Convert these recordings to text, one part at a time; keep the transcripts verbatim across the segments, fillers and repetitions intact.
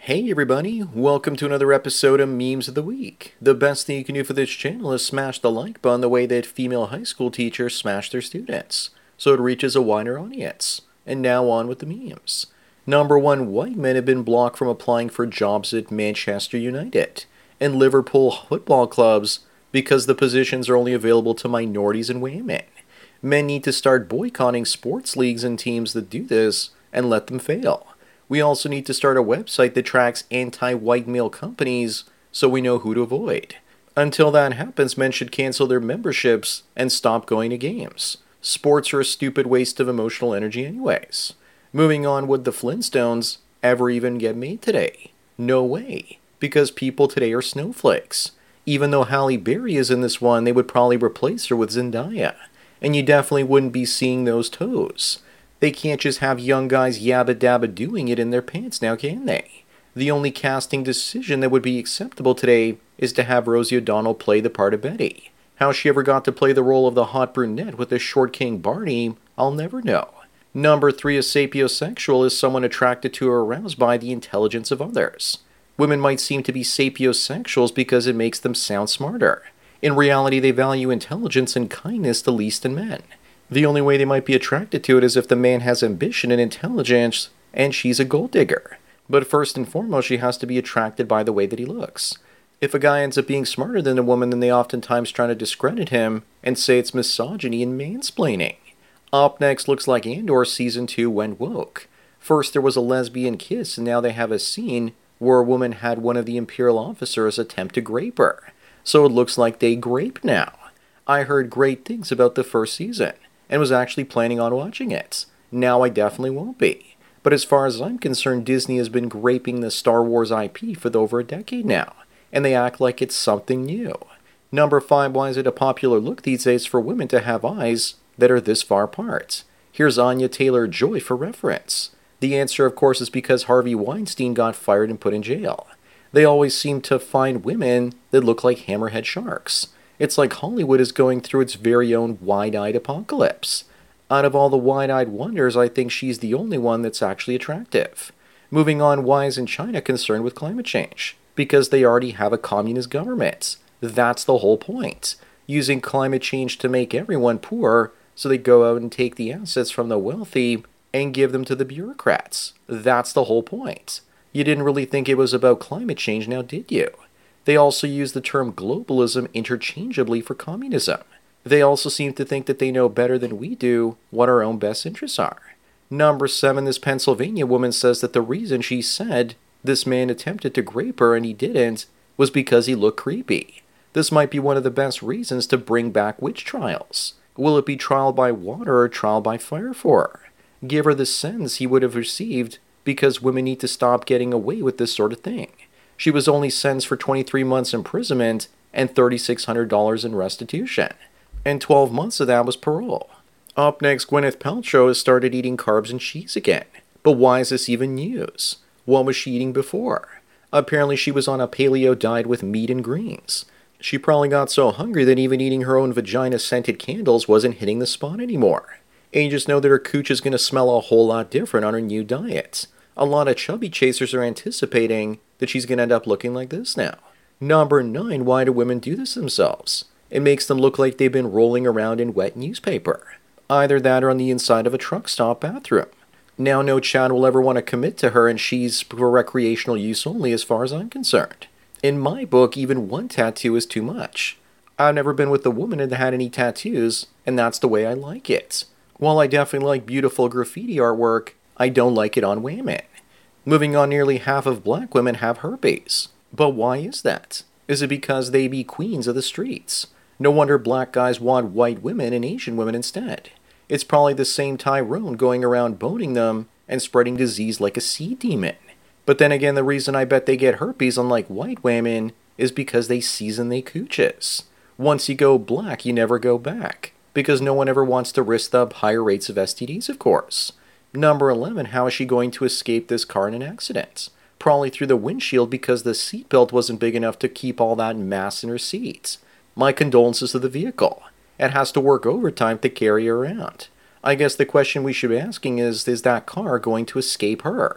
Hey everybody, welcome to another episode of Memes of the Week. The best thing you can do for this channel is smash the like button the way that female high school teachers smash their students, so it reaches a wider audience. And now on with the memes. Number one, white men have been blocked from applying for jobs at Manchester United and Liverpool football clubs because the positions are only available to minorities and women. Men need to start boycotting sports leagues and teams that do this and let them fail. We also need to start a website that tracks anti-white male companies so we know who to avoid. Until that happens, men should cancel their memberships and stop going to games. Sports are a stupid waste of emotional energy anyways. Moving on, would the Flintstones ever even get made today? No way, because people today are snowflakes. Even though Halle Berry is in this one, they would probably replace her with Zendaya. And you definitely wouldn't be seeing those toes. They can't just have young guys yabba dabba doing it in their pants now, can they? The only casting decision that would be acceptable today is to have Rosie O'Donnell play the part of Betty. How she ever got to play the role of the hot brunette with the short King Barney, I'll never know. Number three, a sapiosexual is someone attracted to or aroused by the intelligence of others. Women might seem to be sapiosexuals because it makes them sound smarter. In reality, they value intelligence and kindness the least in men. The only way they might be attracted to it is if the man has ambition and intelligence, and she's a gold digger. But first and foremost, she has to be attracted by the way that he looks. If a guy ends up being smarter than a woman, then they oftentimes try to discredit him and say it's misogyny and mansplaining. Up next, looks like Andor Season two went woke. First there was a lesbian kiss, and now they have a scene where a woman had one of the Imperial officers attempt to grape her. So it looks like they grape now. I heard great things about the first season, and was actually planning on watching it. Now I definitely won't be. But as far as I'm concerned, Disney has been graping the Star Wars I P for over a decade now, and they act like it's something new. Number five, why is it a popular look these days for women to have eyes that are this far apart? Here's Anya Taylor-Joy for reference. The answer, of course, is because Harvey Weinstein got fired and put in jail. They always seem to find women that look like hammerhead sharks. It's like Hollywood is going through its very own wide-eyed apocalypse. Out of all the wide-eyed wonders, I think she's the only one that's actually attractive. Moving on, why isn't China concerned with climate change? Because they already have a communist government. That's the whole point. Using climate change to make everyone poor, so they go out and take the assets from the wealthy and give them to the bureaucrats. That's the whole point. You didn't really think it was about climate change now, did you? They also use the term globalism interchangeably for communism. They also seem to think that they know better than we do what our own best interests are. Number seven, this Pennsylvania woman says that the reason she said this man attempted to grape her and he didn't was because he looked creepy. This might be one of the best reasons to bring back witch trials. Will it be trial by water or trial by fire for her? Give her the sentence he would have received because women need to stop getting away with this sort of thing. She was only sentenced for twenty-three months imprisonment and three thousand six hundred dollars in restitution. And twelve months of that was parole. Up next, Gwyneth Paltrow has started eating carbs and cheese again. But why is this even news? What was she eating before? Apparently she was on a paleo diet with meat and greens. She probably got so hungry that even eating her own vagina-scented candles wasn't hitting the spot anymore. And you just know that her cooch is going to smell a whole lot different on her new diet. A lot of chubby chasers are anticipating that she's going to end up looking like this now. Number nine, why do women do this themselves? It makes them look like they've been rolling around in wet newspaper. Either that or on the inside of a truck stop bathroom. Now no Chad will ever want to commit to her, and she's for recreational use only as far as I'm concerned. In my book, even one tattoo is too much. I've never been with a woman that had any tattoos, and that's the way I like it. While I definitely like beautiful graffiti artwork, I don't like it on women. Moving on, nearly half of black women have herpes. But why is that? Is it because they be queens of the streets? No wonder black guys want white women and Asian women instead. It's probably the same Tyrone going around boning them and spreading disease like a sea demon. But then again, the reason I bet they get herpes unlike white women is because they season they cooches. Once you go black, you never go back. Because no one ever wants to risk the higher rates of S T Ds, of course. Number eleven, how is she going to escape this car in an accident? Probably through the windshield because the seatbelt wasn't big enough to keep all that mass in her seat. My condolences to the vehicle. It has to work overtime to carry her around. I guess the question we should be asking is, is that car going to escape her?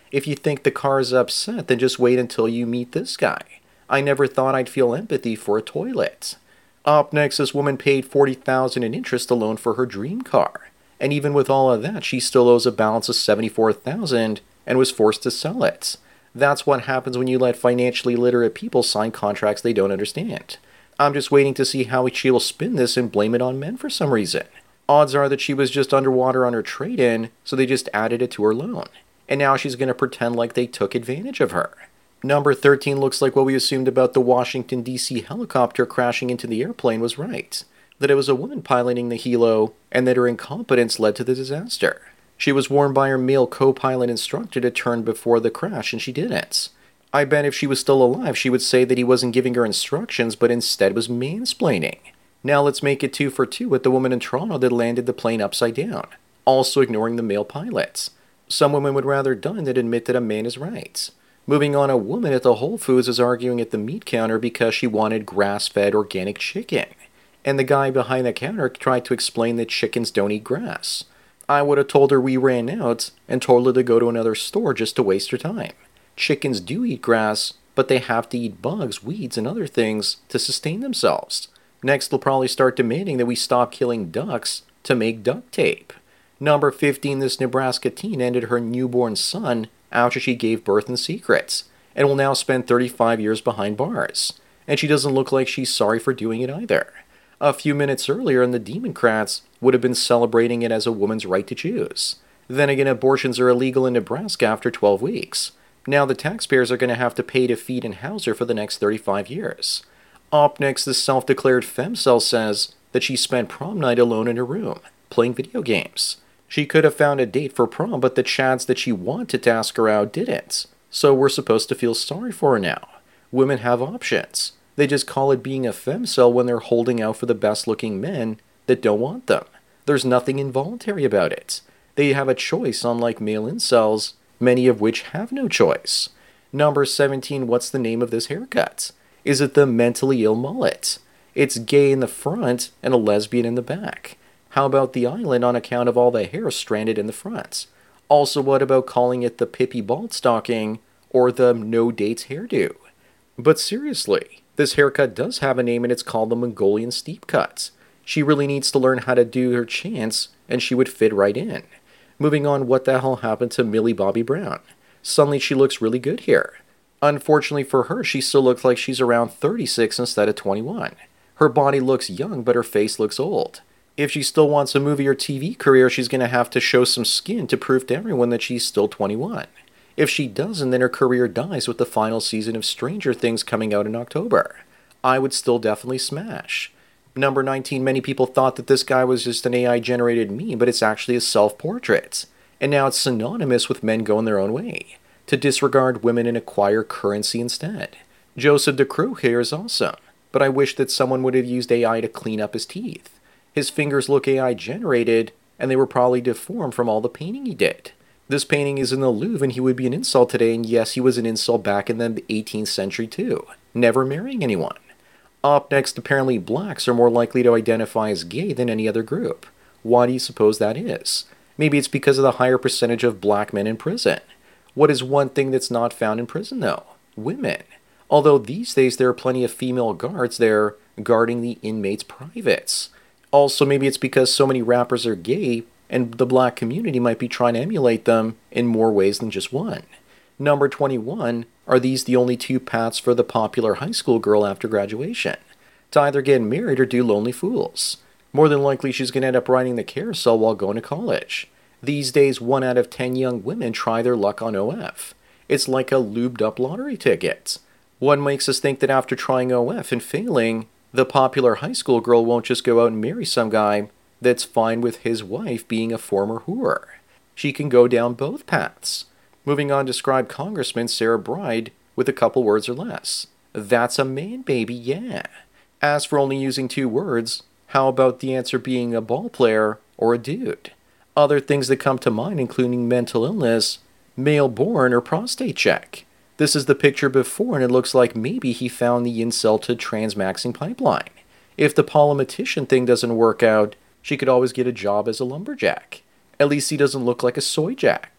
If you think the car's upset, then just wait until you meet this guy. I never thought I'd feel empathy for a toilet. Up next, this woman paid forty thousand dollars in interest alone for her dream car. And even with all of that, she still owes a balance of seventy-four thousand dollars and was forced to sell it. That's what happens when you let financially literate people sign contracts they don't understand. I'm just waiting to see how she will spin this and blame it on men for some reason. Odds are that she was just underwater on her trade-in, so they just added it to her loan. And now she's going to pretend like they took advantage of her. Number thirteen looks like what we assumed about the Washington, D C helicopter crashing into the airplane was right. That it was a woman piloting the helo, and that her incompetence led to the disaster. She was warned by her male co-pilot instructor to turn before the crash, and she didn't. I bet if she was still alive, she would say that he wasn't giving her instructions, but instead was mansplaining. Now let's make it two for two with the woman in Toronto that landed the plane upside down, also ignoring the male pilots. Some women would rather die than admit that a man is right. Moving on, a woman at the Whole Foods is arguing at the meat counter because she wanted grass-fed organic chicken. And the guy behind the counter tried to explain that chickens don't eat grass. I would have told her we ran out and told her to go to another store just to waste her time. Chickens do eat grass, but they have to eat bugs, weeds, and other things to sustain themselves. Next, they'll probably start demanding that we stop killing ducks to make duct tape. Number fifteen, this Nebraska teen ended her newborn son after she gave birth in secret, and will now spend thirty-five years behind bars. And she doesn't look like she's sorry for doing it either. A few minutes earlier, and the Democrats would have been celebrating it as a woman's right to choose. Then again, abortions are illegal in Nebraska after twelve weeks. Now the taxpayers are going to have to pay to feed and house her for the next thirty-five years. Up next, the self-declared femcel says that she spent prom night alone in her room, playing video games. She could have found a date for prom, but the chads that she wanted to ask her out didn't. So we're supposed to feel sorry for her now. Women have options. They just call it being a femcel when they're holding out for the best-looking men that don't want them. There's nothing involuntary about it. They have a choice, unlike male incels, many of which have no choice. Number seventeen, what's the name of this haircut? Is it the mentally ill mullet? It's gay in the front and a lesbian in the back. How about the island on account of all the hair stranded in the front? Also, what about calling it the Pippi bald stocking or the no dates hairdo? But seriously, this haircut does have a name and it's called the Mongolian steep cut. She really needs to learn how to do her chants and she would fit right in. Moving on, what the hell happened to Millie Bobby Brown? Suddenly she looks really good here. Unfortunately for her, she still looks like she's around thirty-six instead of twenty-one. Her body looks young, but her face looks old. If she still wants a movie or T V career, she's going to have to show some skin to prove to everyone that she's still twenty-one. If she doesn't, then her career dies with the final season of Stranger Things coming out in October. I would still definitely smash. Number nineteen, many people thought that this guy was just an A I-generated meme, but it's actually a self-portrait. And now it's synonymous with men going their own way, to disregard women and acquire currency instead. Joseph DeCroix here is awesome, but I wish that someone would have used A I to clean up his teeth. His fingers look A I-generated, and they were probably deformed from all the painting he did. This painting is in the Louvre, and he would be an incel today, and yes, he was an incel back in the eighteenth century too, never marrying anyone. Up next, apparently blacks are more likely to identify as gay than any other group. Why do you suppose that is? Maybe it's because of the higher percentage of black men in prison. What is one thing that's not found in prison, though? Women. Although these days there are plenty of female guards there guarding the inmates' privates. Also, maybe it's because so many rappers are gay, and the black community might be trying to emulate them in more ways than just one. Number twenty-one, are these the only two paths for the popular high school girl after graduation? To either get married or do Lonely Fools. More than likely she's going to end up riding the carousel while going to college. These days, one out of ten young women try their luck on O F. It's like a lubed-up lottery ticket. One makes us think that after trying O F and failing, the popular high school girl won't just go out and marry some guy that's fine with his wife being a former whore. She can go down both paths. Moving on, describe Congressman Sarah Bride with a couple words or less. That's a man, baby, yeah. As for only using two words, how about the answer being a ball player or a dude? Other things that come to mind including mental illness, male born, or prostate check. This is the picture before, and it looks like maybe he found the incel to transmaxing pipeline. If the polymatician thing doesn't work out, she could always get a job as a lumberjack. At least he doesn't look like a soy jack.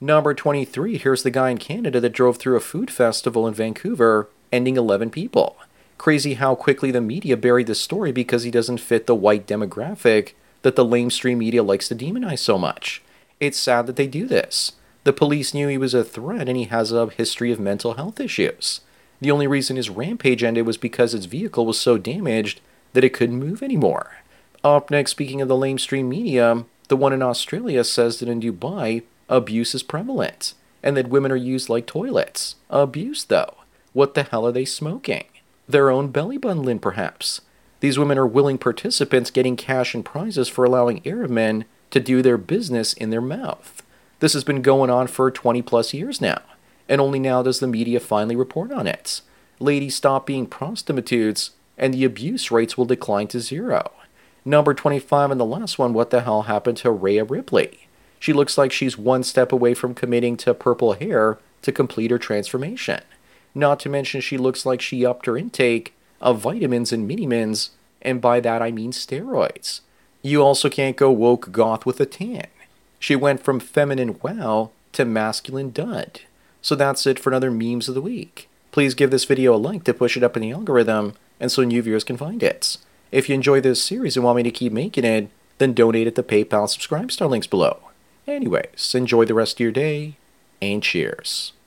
Number twenty-three, here's the guy in Canada that drove through a food festival in Vancouver, ending eleven people. Crazy how quickly the media buried the story because he doesn't fit the white demographic that the lamestream media likes to demonize so much. It's sad that they do this. The police knew he was a threat and he has a history of mental health issues. The only reason his rampage ended was because his vehicle was so damaged that it couldn't move anymore. Up next, speaking of the lamestream media, the one in Australia says that in Dubai, abuse is prevalent, and that women are used like toilets. Abuse, though. What the hell are they smoking? Their own belly button lint, perhaps. These women are willing participants getting cash and prizes for allowing Arab men to do their business in their mouth. This has been going on for twenty plus years now, and only now does the media finally report on it. Ladies, stop being prostitutes, and the abuse rates will decline to zero. Number twenty-five and the last one, what the hell happened to Rhea Ripley? She looks like she's one step away from committing to purple hair to complete her transformation. Not to mention she looks like she upped her intake of vitamins and mini-mins, and by that I mean steroids. You also can't go woke goth with a tan. She went from feminine wow to masculine dud. So that's it for another Memes of the Week. Please give this video a like to push it up in the algorithm, and so new viewers can find it. If you enjoy this series and want me to keep making it, then donate at the PayPal Subscribe Star links below. Anyways, enjoy the rest of your day, and cheers.